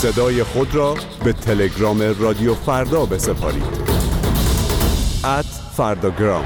صدای خود را به تلگرام رادیو فردا بسپارید. @فرداگرام.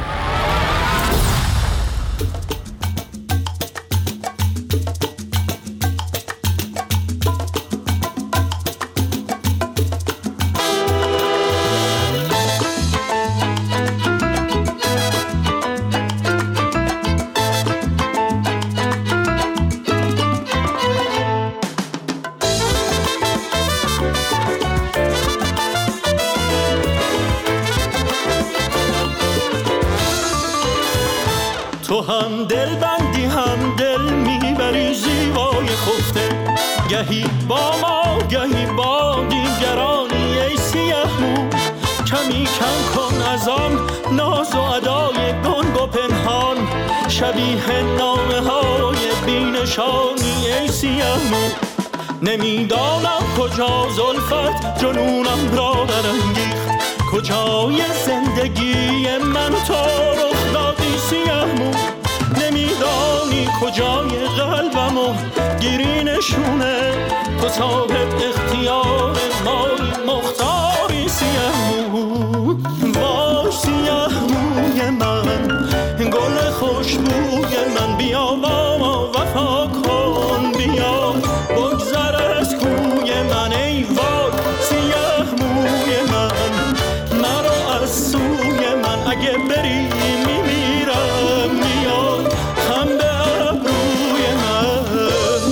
تو هم دل بندی هم دل میبری زیبای خفته، گهی با ما گهی با دیگرانی ای سیه مو. کمی کم کن از آن ناز و ادای گنگ و پنهان، شبیه نامه های بینشانی ای سیه مو. نمیدانم کجا زلفت جنونم را برانگیخت، کجای زندگی من تو رخ دادی سیه مو. نمیدانی کجای قلبمو گیری نشونه، تو صاحب اختیار مایی مختاری سیه مو. وای سیه موی من، گل خوشبوی من، بیا با ما وفا کن، بیا بگذر از کوی من. ای وای سیه موی من، مرا از سوی من، اگه بری میمیرم، میاد خم به ابروی من.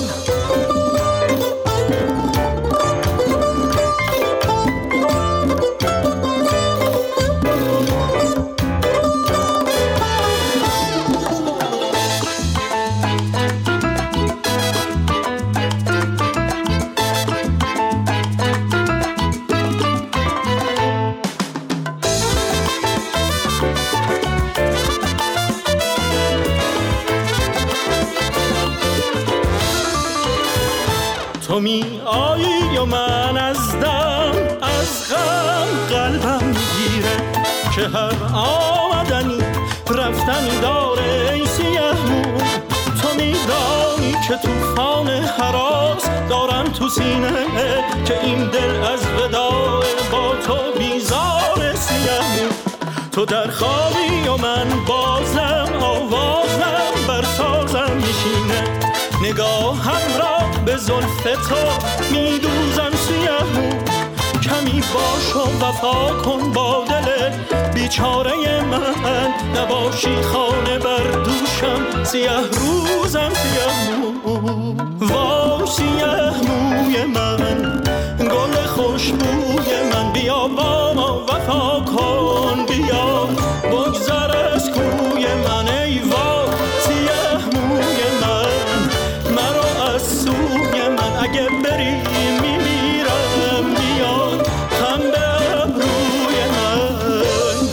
تو می آیی و من از دم از غم قلبم میگیره، که هر آمدنی رفتنی داره ای سیه مو. تو میدانی که توفان هراس دارم تو سینه، که این دل از وداع با تو بیزار سیه مو. تو در خوابی و من بازم آوازم بر سازم میشینه، نگاهم را به زلف تو میدوزم سیه مو. کمی باش و وفا کن با دل بیچاره من، نباشی خانه بر دوشم سیه روزم سیه مو. وای سیه موی من، گل خوشبوی من، بیا با ما وفا کن، بیا بگذر از کوی من. ای وای سیه موی من، مرا از سوی من، اگه بری میمیرم، بیاد خم به ابروی من.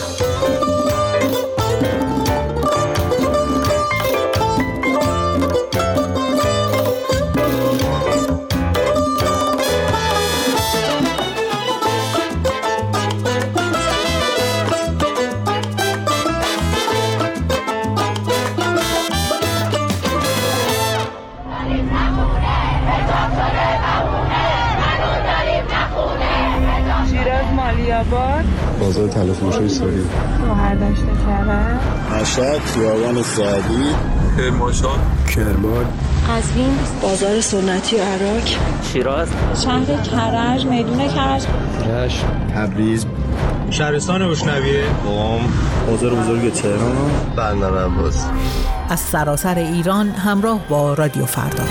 بازار تلفروشی ساری، مهردشت کرد، مشهد، خیابان سعدی، کرمانشاه، کرمان، قزوین، بازار سنتی عراق، شیراز، شهر کرج، میدون کرج، رشت، تبریز، شهرستان بوشنویه، قم، بازار بزرگ تهران، بندر عباس. از سراسر ایران همراه با رادیو فردا.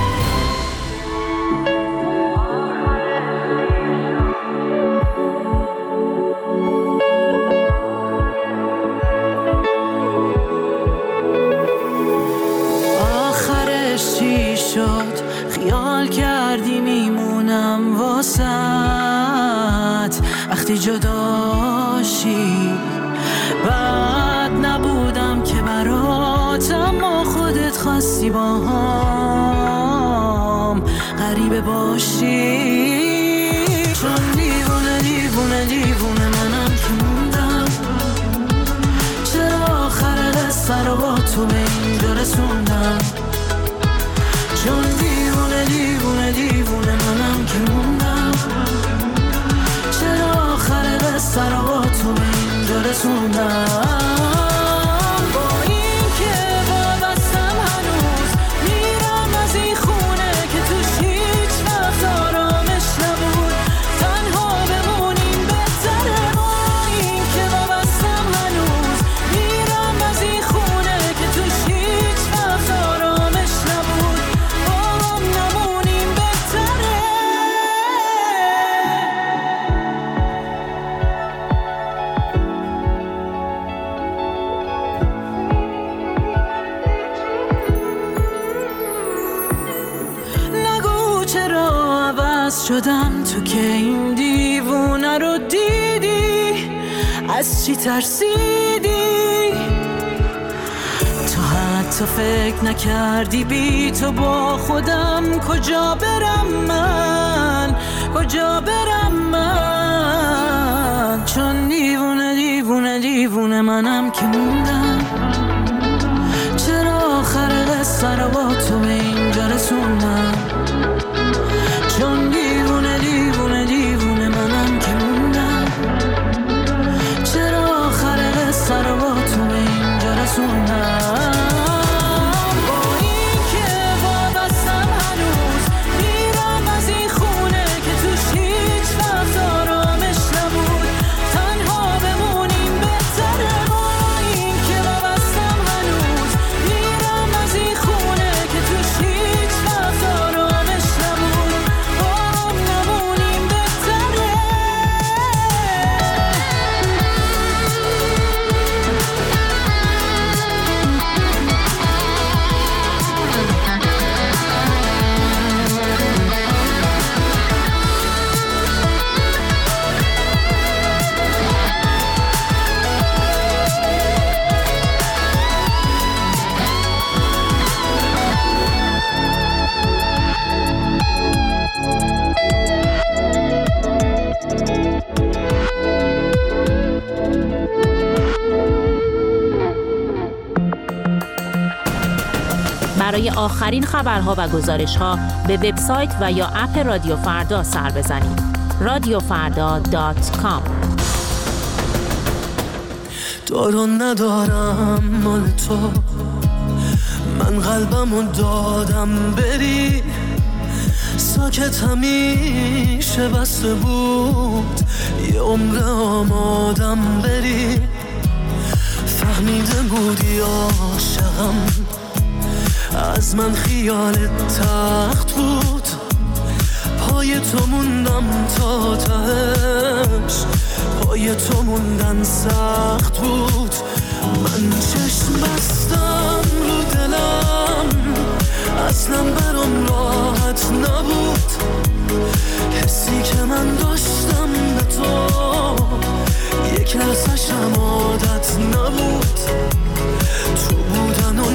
خیال کردی میمونم واسط وقتی جداشی، بعد نبودم که برات، اما خودت خواستی با هم غریبه باشی. چون دیوونه دیوونه دیوونه منم که موندم، چرا آخر قصه رو با تو به اینجا رسوندم. چون دیوونه دیوونه دیوونه منم که موندم، رسوندم. شدم تو که این دیوونه رو دیدی، از چی ترسیدی؟ تو حتی فکر نکردی بی تو با خودم کجا برم من، کجا برم من؟ چون دیوونه دیوونه دیوونه منم که موندم. چرا آخر قصه رو با تو به اینجا رسوندم؟ چون دیوونه دیوونه دیوونه منم که موندم. چرا آخر قصه رو با تو به اینجا رسوندم؟ با این که وابستم هنوز میرم از این خونه که توش هیچ وقت آرامش نبود. تنها بمونیم بهتره. با این که وابستم هنوز میرم از این خونه که توش هیچ وقت آرامش نبود. برای آخرین خبرها و گزارش‌ها به وبسایت و یا اپ رادیو فردا سر بزنید. radiofarda.com. دارم ندارم مال تو، من قلبمو دادم بری. ساکت همیشه بسته بود، یه عمر آمادم بری. فهمیده بودی عاشقم، از من خیالت تخت بود. پای تو موندم تا تهش، پای تو موندن سخت بود. من چشم بستم رو دلم، اصلا برام راحت نبود. حسی که من داشتم به تو یک لحظه‌شم عادت نبود. تو بودن و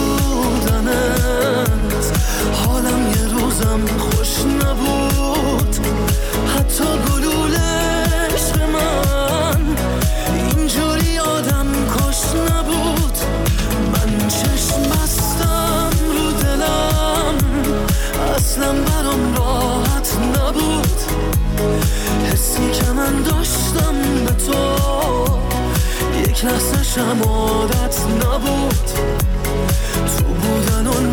نبودنت حالم یه روزم خوش نبود. حتی گلوله عشق من اینجوری آدم کش نبود. من چشم بستم رو دلم، اصلا برام راحت نبود. حسی که من داشتم به تو یک لحظه‌شم عادت نبود. تو بودن و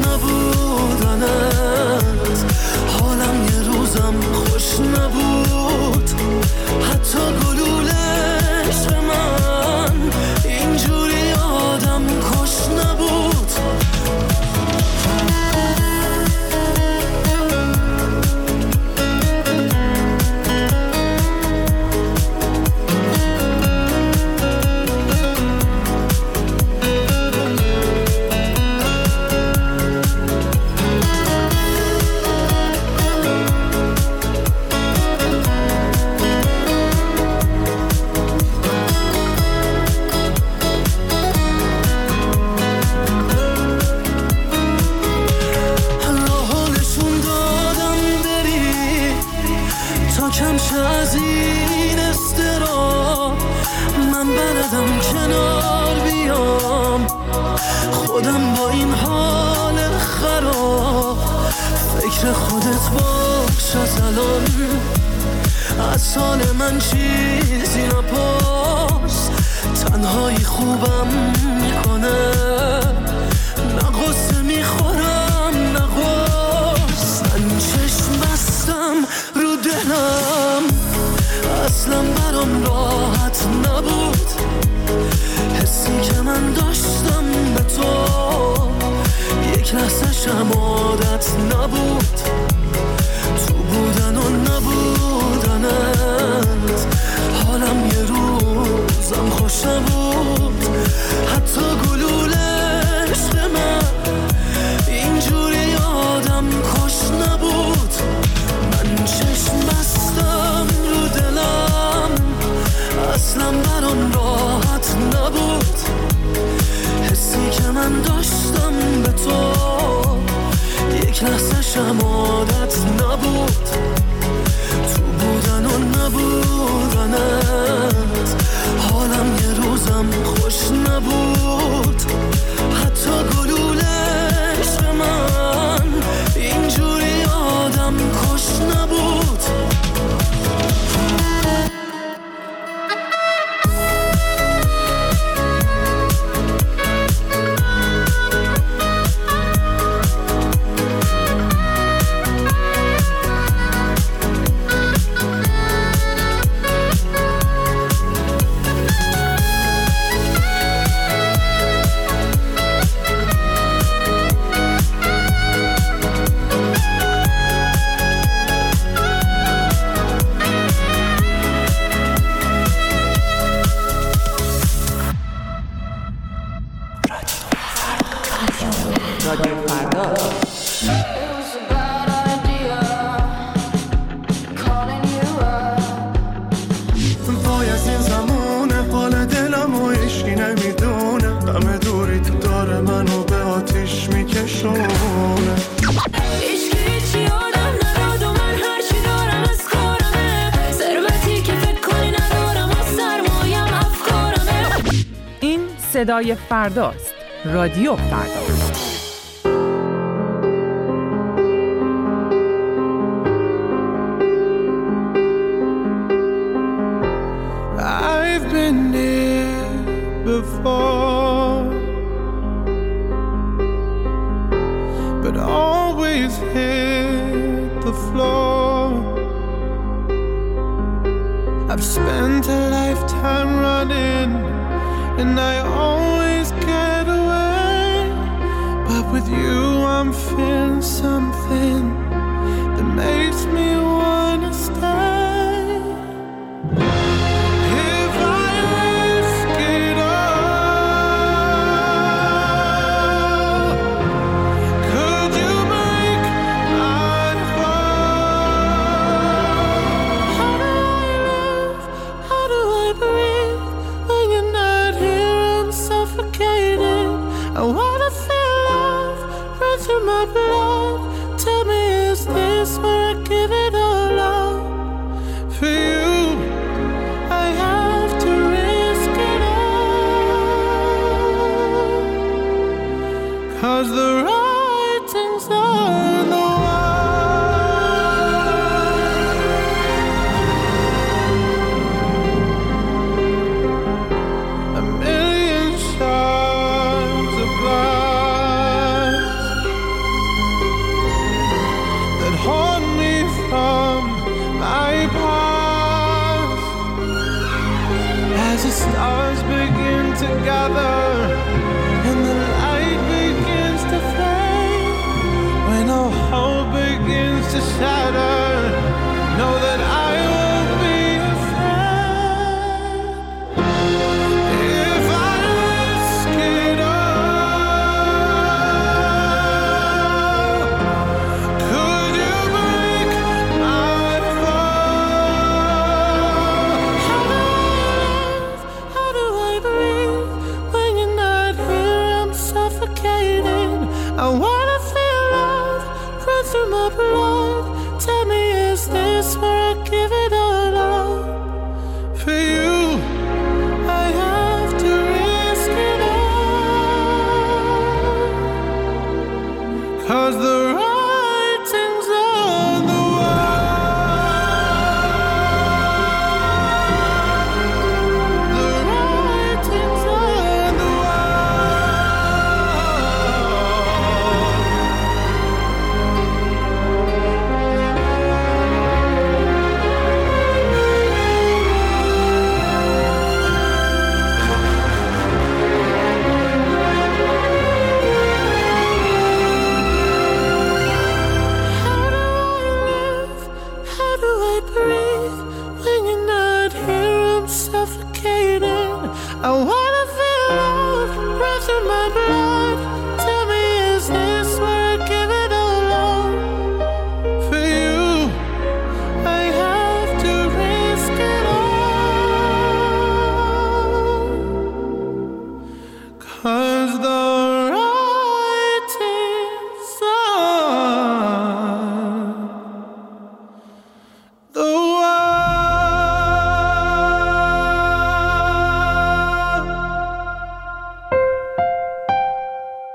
نبودنت حالم یه روزم خوش نبود. حتی گلوله عشق من اینجوری آدم کش نبود. از این استرا من بلدم کنار بیام. خودم با این حال خراب فکر خودت باش از الان. از حال من چیزی نپرس، تنهایی خوبم میکنه، نه غصه میخورم نه غصه، من چشم بستم رو دلم، اصلا برام راحت نبود، حسی که من داشتم به تو یک لحظه شم عادت نبود، تو بودن و نبودنت حالم یه روزم خوش نبود، حتی گلوله عشق من اینجوری آدم کش نبود، من چشم بستم رو دلم، اصلا برام راحت نبود، حسی که من داشتم به تو یک لحظه شم عادت نبود، تو بودن و نبودنت حالم یه روزم خوش نبود، حتی گلوله عشق من اینجوری آدم کش نبود. صدای فرداست. رادیو فردا. I've been here before, but always hit the floor. I've spent a lifetime running, and I always get away, but with you I'm feeling something that makes me wanna stay. If I risk it all, could you make my fall? How do I live? How do I breathe when you're not here? Suffocated. I wanna feel love run through my blood. Tell me, is this where I give it all up? For you, I have to risk it all, 'cause the writing's on the stars begin to gather and the light begins to fade.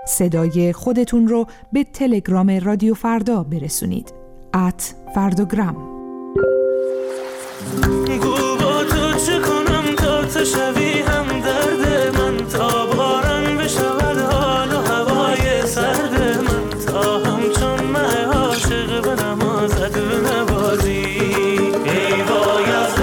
صدای خودتون رو به تلگرام رادیو فردا برسونید. @فرداگرام. گو با تو چه کنم تا تشوی هم درد من، تا باران بشود حال و هوای سرد من، تا همچون مه عاشق به نمازت بنوازی. ای وای از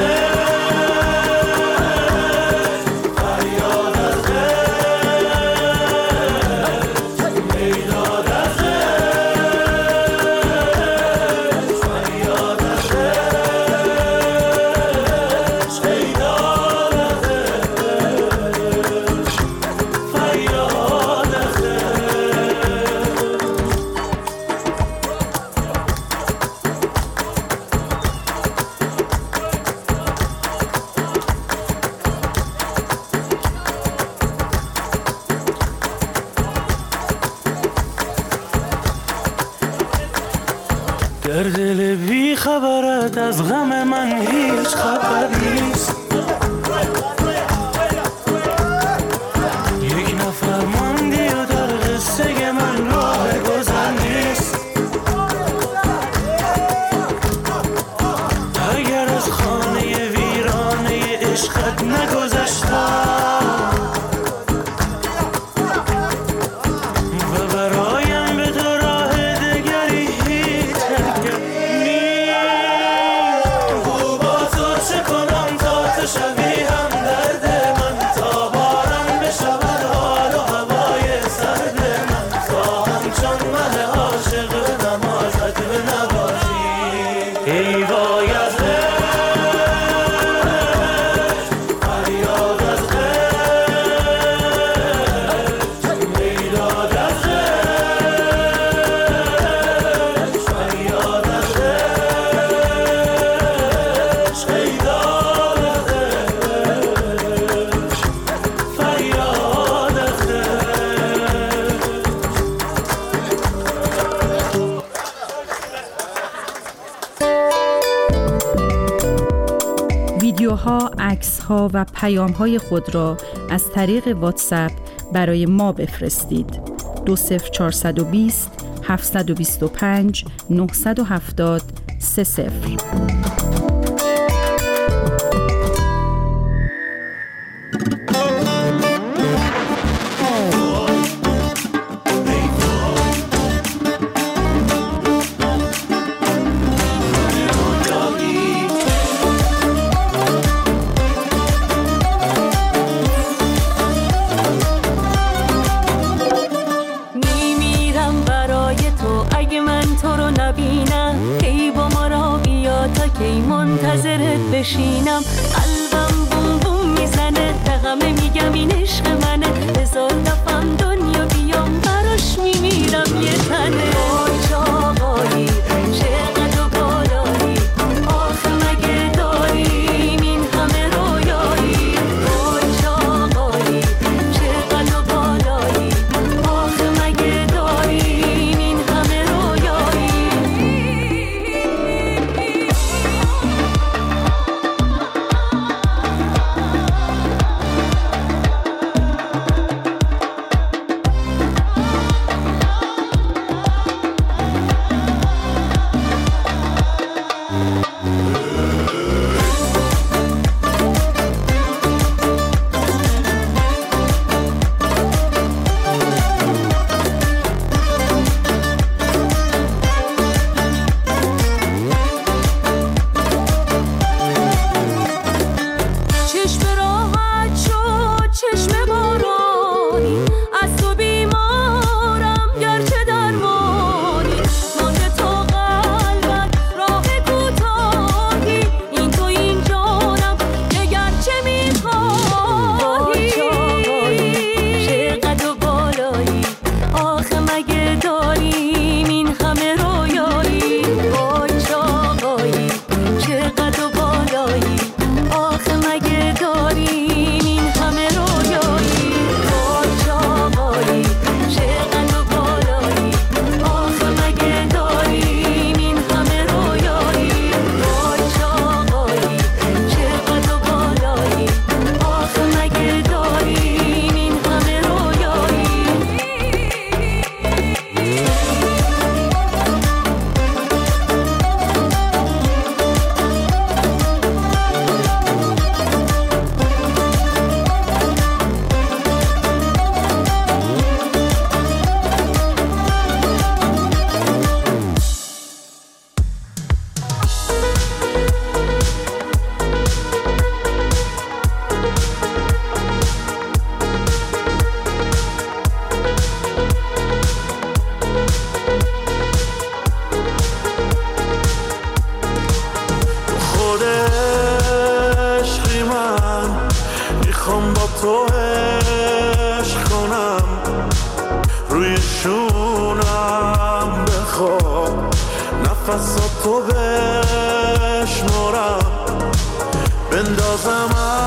در دل بی خبرت از غم من هیچ خبر نیست. یک نفر ماندی و در قصه من راه گذر نیست. اگر از خانه ویرانه عشقت نگذشتم و برایم به تو راه دگری هیچ حرکت نیست. گو با تو چه کنم تا تشوی هم درد من، تا باران بشود حال و هوای سرد من، تا همچون مه عاشق به نمازت بنوازی. ای وای از ویدیوها، عکس‌ها و پیام‌های خود را از طریق واتساپ برای ما بفرستید. 20420 725 970 30. منتظرت بشینم، قلبم بوم بوم میزنه، دقمه میگم این عشق منه، هزار دفعم دنیا بیام براش میمیرم یه تنه. وای چاقایی چقدر و بالایی، آخه مگه داریم این همه رویایی. وای چاقایی چقدر و بالایی، آخه مگه داریم این همه رویایی. روی شونم بخواب نفساتو بشمارم بندازم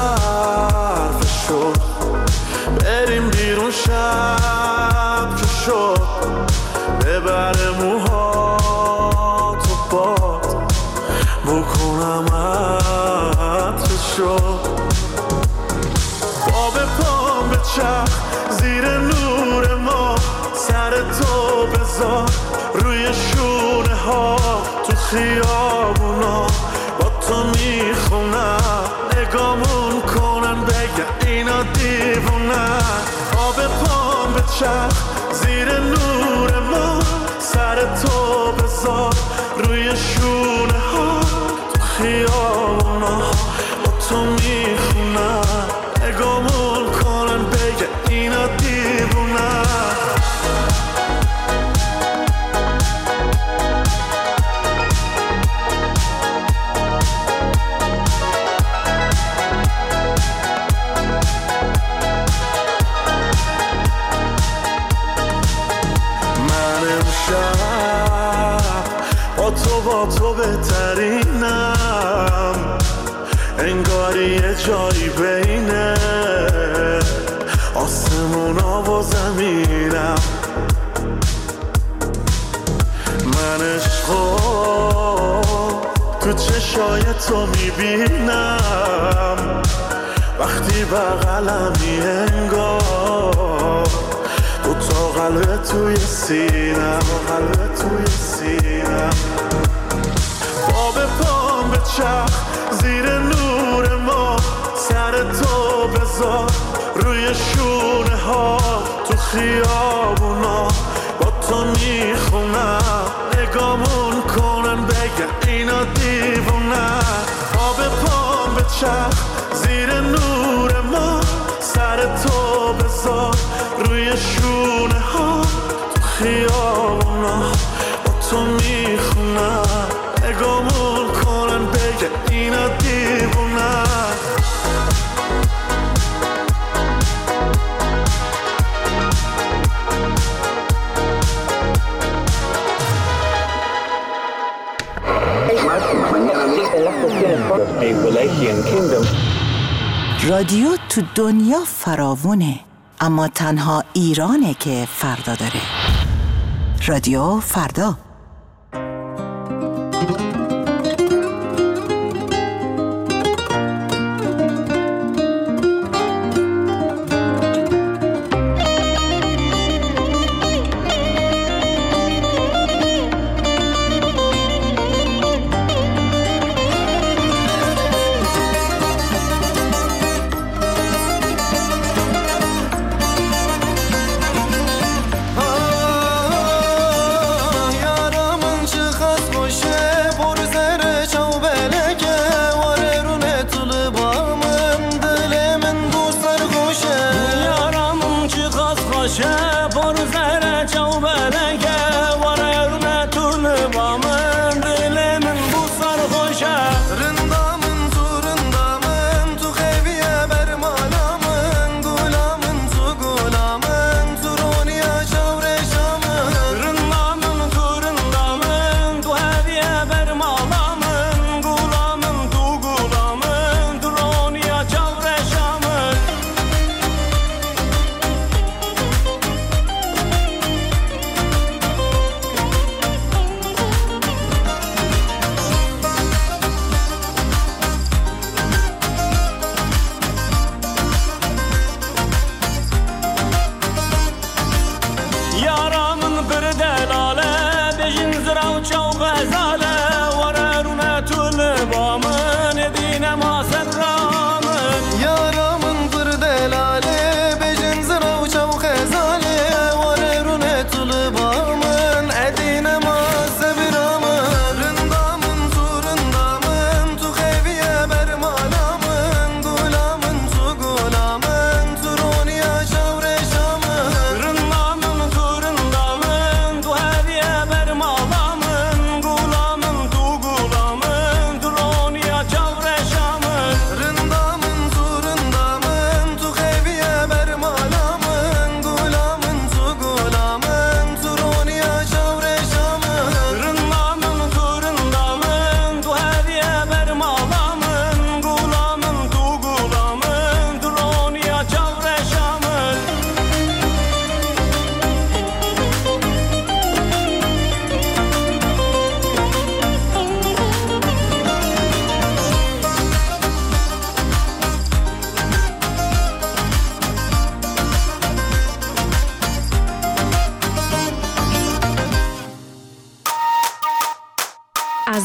حرفشو بریم بیرون شب که شد ببره موهاتو باد بکنم عطرشو باب پام به چرخ زیر نور ما سر تو بذار روی شونه ها تو خیابونا با تو میخونم نگامون کنن بگه اینا دیوونن آب پام به چرخ زیر نور ما سر تو بذار روی شونه ها تو خیابونا با تو میخونن نگامون کنن بگه اینا دیوونن با تو بهترینم انگاری یه جایی بینه آسمونا و زمینم من عشقو تو چشای تو میبینم وقتی بغلمی انگار دو تا قلب توی سینم باب پام به چرخ زیر نور ما سر تو بذار روی شونه ها تو خیابونا با تو میخونم نگامون کنن بگه اینا دیوونن باب پام به چرخ زیر نور ما سر تو بذار روی شونه ها تو خیابونا با تو میخونم نگامون کنن بگه اینا دیوونن رادیو تو دنیا فراوونه اما تنها ایرانه که فردا داره. رادیو فردا.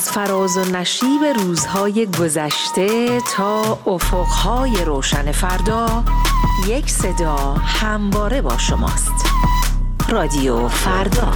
از فراز و نشیب روزهای گذشته تا افقهای روشن فردا، یک صدا همواره با شماست. رادیو فردا.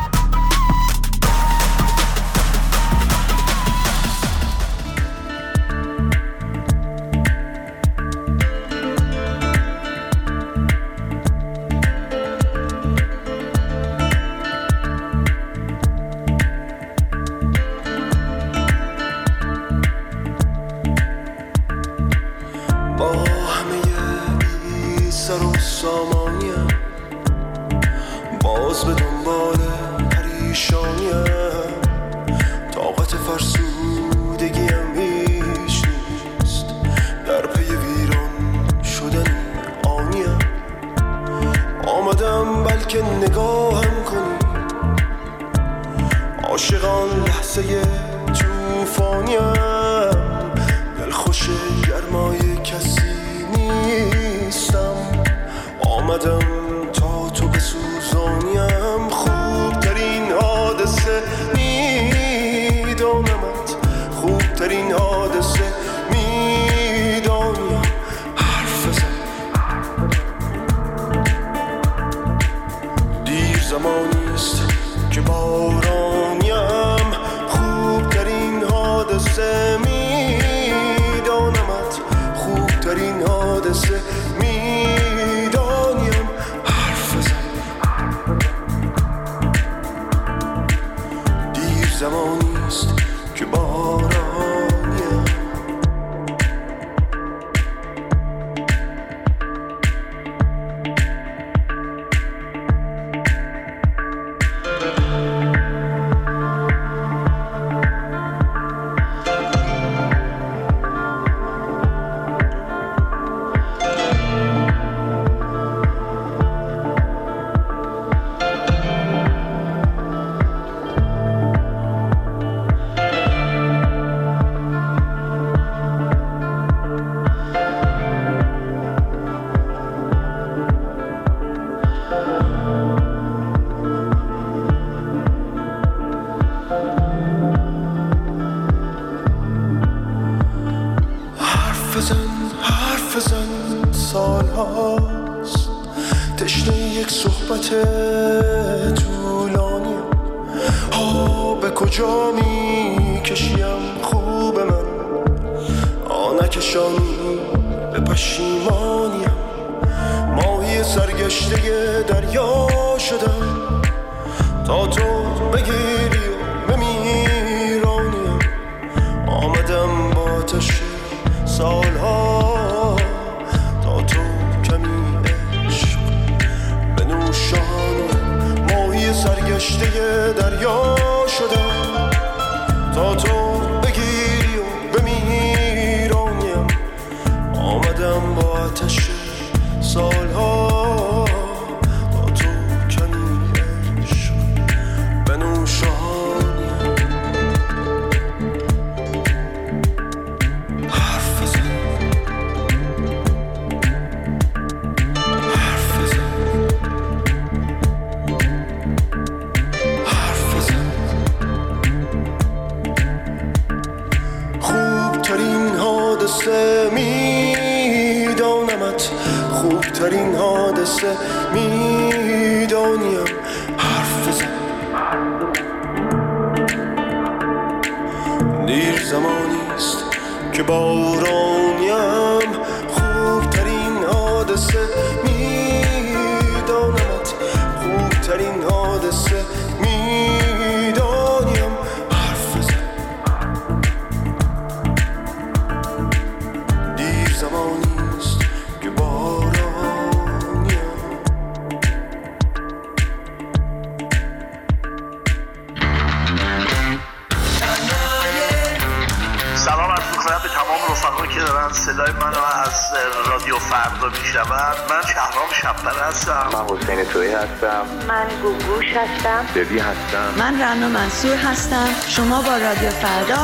من رنا منصور هستم. شما با رادیو فردا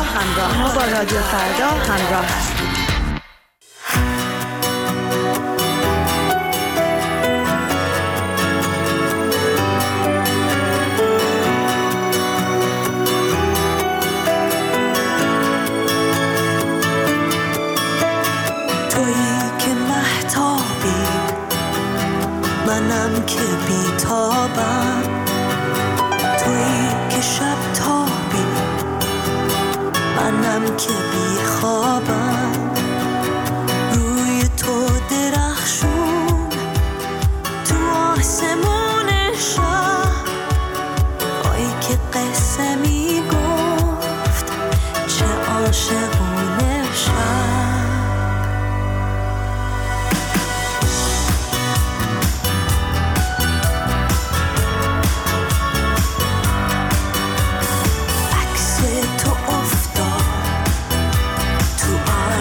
همراه هستید. منم که بی خوابم روی تو درخشون تو آسمون شب هایی که قصه می گفت چه عاشقونه شب عکس تو افتاد تو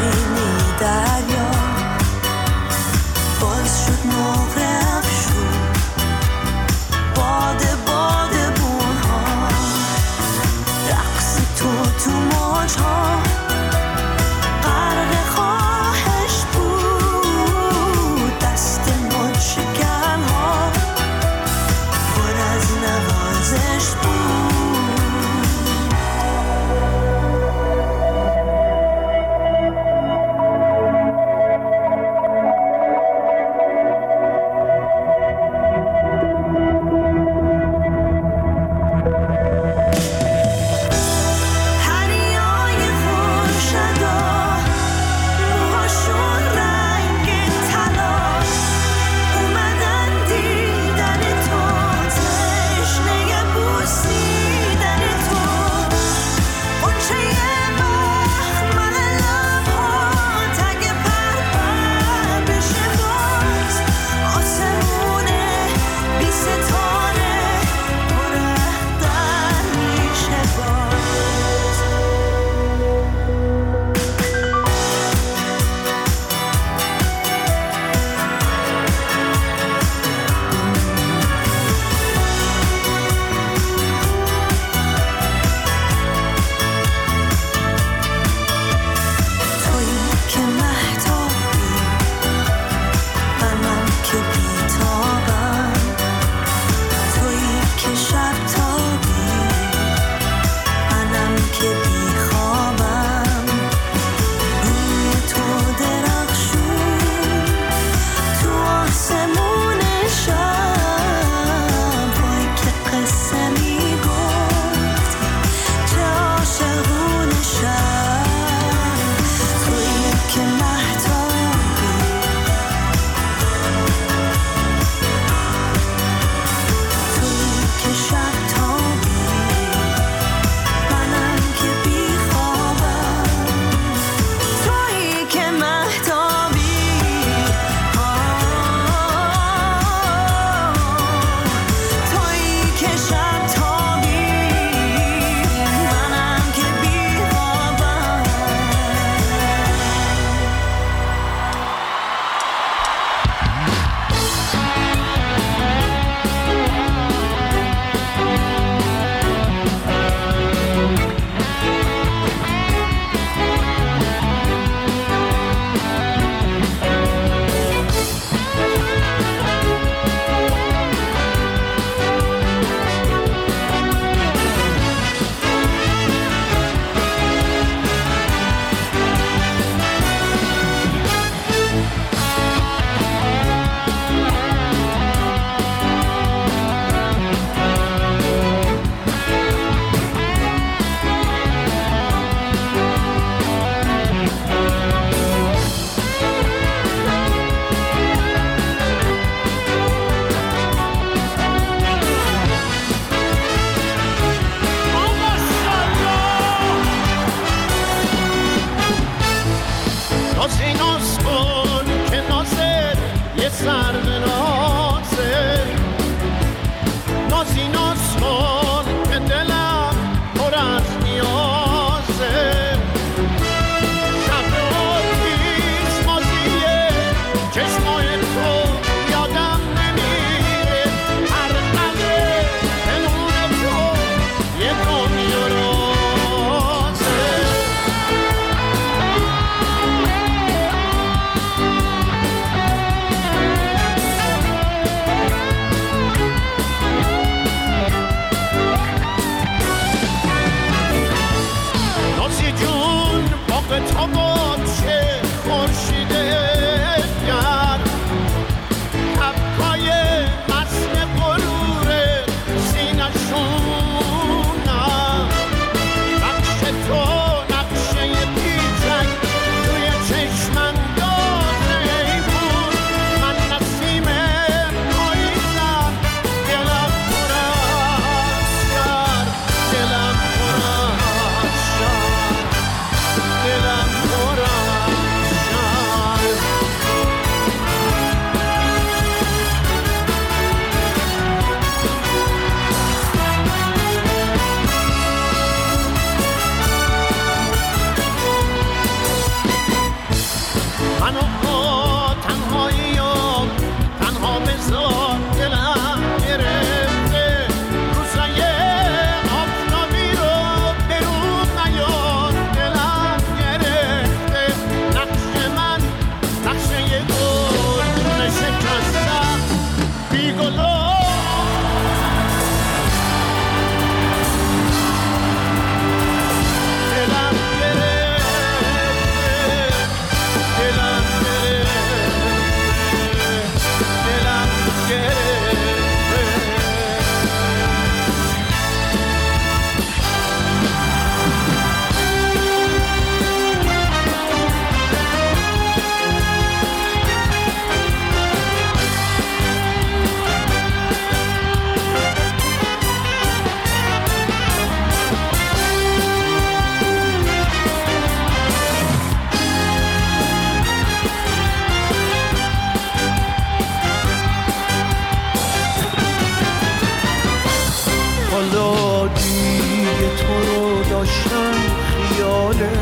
داشتن خیاله،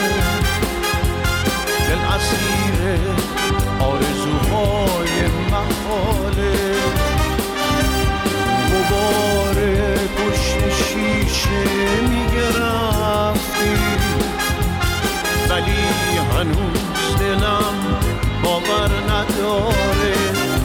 دل اسیر آرزوهای محاله. غبار پشت شیشه میگه رفتی، ولی هنوز دلم باور نداره.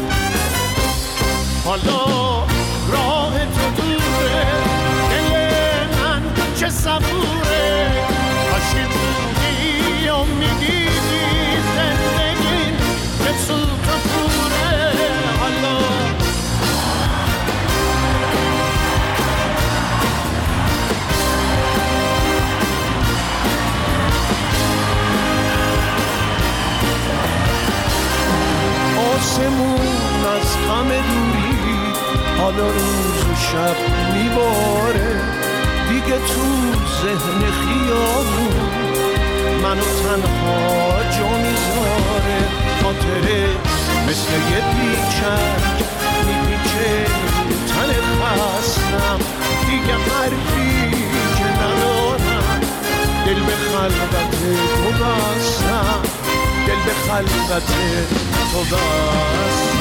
حالا راه تو دوره، دل من چه صبوره. کاشکی بودی و میدیدی زندگی که سوت و پوره. حالا آسمون از غم دوری حالا روز و شب میباره. دیگه تو ذهن خیابون منو تنها جا میذاره. خاطره مثل یه پیچک میپیچه تن خستم. دیگه حرفی که ندارم، دل به خلوت تو بستم، دل به خلوت تو بستم.